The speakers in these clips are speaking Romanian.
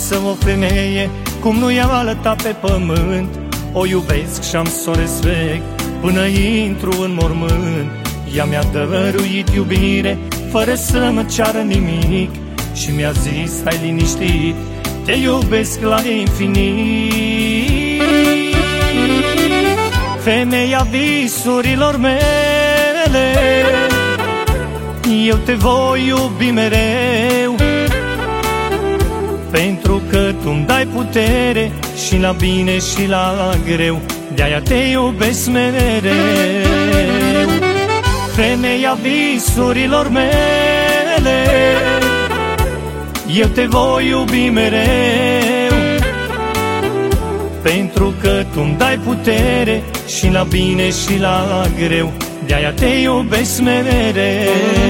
frumoasă o femeie, cum nu i-am alăta pe pământ. O iubesc și-am s-o respect până intru în mormânt. Ea mi-a dăruit iubire fără să mă ceară nimic și mi-a zis, stai liniștit, te iubesc la infinit. Femeia visurilor mele, eu te voi iubi mereu, pentru că tu-mi dai putere și la bine și la greu, de-aia te iubesc mereu. Femeia visurilor mele, eu te voi iubi mereu, pentru că tu-mi dai putere și la bine și la greu, de-aia te iubesc mereu.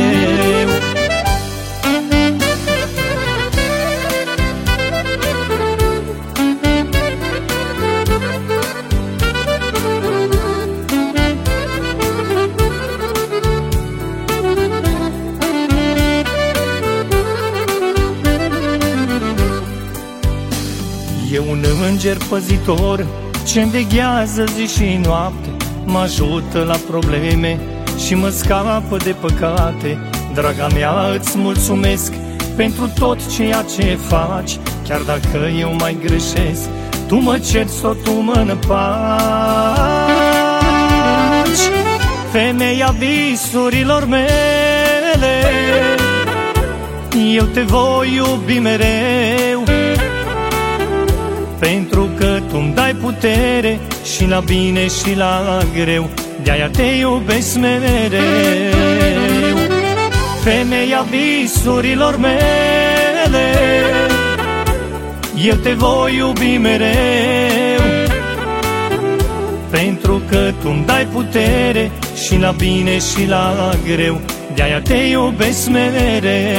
E un înger păzitor ce-mi veghează zi și noapte, mă ajută la probleme și mă scapă de păcate. Draga mea, îți mulțumesc pentru tot ceea ce faci, chiar dacă eu mai greșesc, tu mă cerți sau tu mă împaci. Femeia visurilor mele, eu te voi iubi mereu, pentru că tu-mi dai putere și la bine și la greu, de-aia te iubesc mereu. Femeia visurilor mele, eu te voi iubi mereu, pentru că tu-mi dai putere și la bine și la greu, de-aia te iubesc mereu.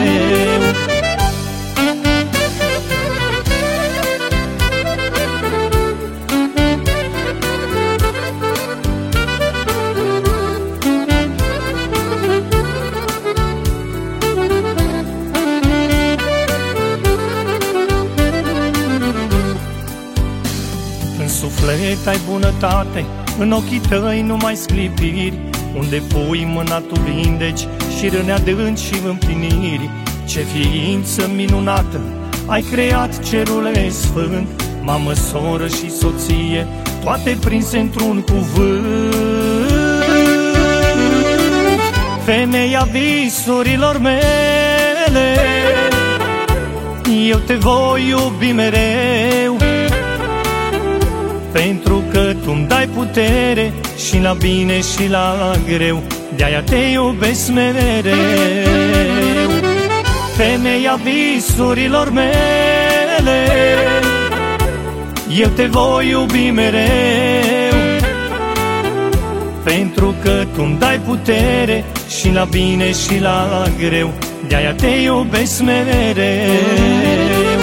În suflet ai bunătate, în ochii tăi nu mai sclipiri, unde pui mâna tu vindeci și răni adânci și împliniri. Ce ființă minunată, ai creat cerul sfânt, mamă, soră și soție, toate prinse într-un cuvânt. Femeia visurilor mele, eu te voi iubi mereu, pentru că tu-mi dai putere și la bine și la greu, de-aia te iubesc mereu. Femeia visurilor mele, eu te voi iubi mereu, pentru că tu-mi dai putere și la bine și la greu, de-aia te iubesc mereu.